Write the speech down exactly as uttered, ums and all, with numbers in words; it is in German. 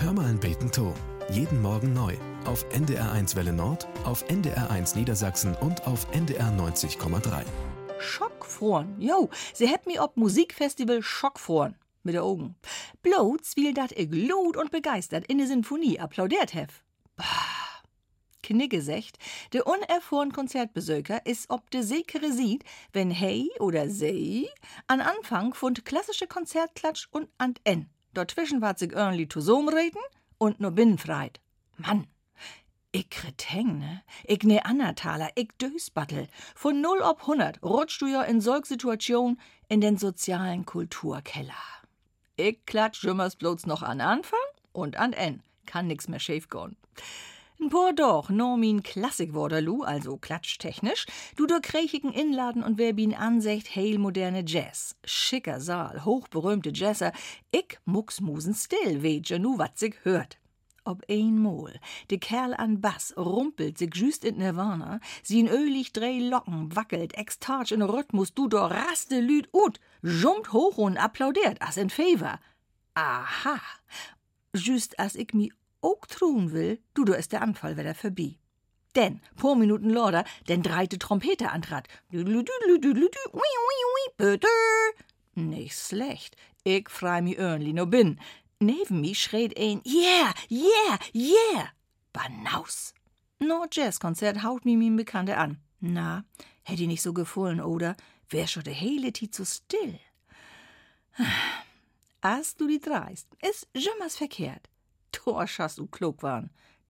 Hör mal ein Beten to. Jeden Morgen neu. Auf N D R eins Welle Nord, auf N D R eins Niedersachsen und auf N D R neunzig Komma drei. Schockfroren. Jo, sie hätt mi ob Musikfestival Schockfroren. Mit der Augen. Bloß, wie dat ich lud und begeistert in der Sinfonie applaudiert hef. Bah. Knigge secht, de unerfahren Konzertbesöker is ob de sekere sieht, wenn hey oder sei an Anfang von klassische Konzertklatsch und an en. Dazwischen wart sich irgendwie zusammenreden und nur binnenfreit. Mann, ich krieg häng, ne? Ich ne Annertaler, ich dösbattel. Von null ob hundert rutschst du ja in solch Situation in den sozialen Kulturkeller. Ich klatsch jümmers bloß noch an Anfang und an en. Kann nix mehr schief gehen. N paar doch, no min Klassik Waterloo, also klatschtechnisch, du durchkrächigen Inladen und wer bin ansecht heil moderne Jazz. Schicker Saal, hochberühmte Jazzer, ich mucks musen still, weet je nu wat sich hört. Ob einmal, de Kerl an Bass rumpelt sich just in Nirvana, sie in ölig drei Locken wackelt, ekstatisch in Rhythmus, du do raste lüd ut, jumpt hoch und applaudiert, as in Favor. Aha, just as ich mi auch trun will, du, du ist der Anfall wieder vorbei. Denn, paar Minuten lauter, den dreite Trompete antrat. Nicht schlecht. Ich frei mi irgendwie no bin. Neben mi schreit ein, yeah, yeah, yeah. Banaus. No Jazzkonzert haut mi min Bekannte an. Na, hätt i nicht so gefallen, oder? Wär schon de hele Tid so still. As du die dreist, is jümmers verkehrt. Torschas du klug waren.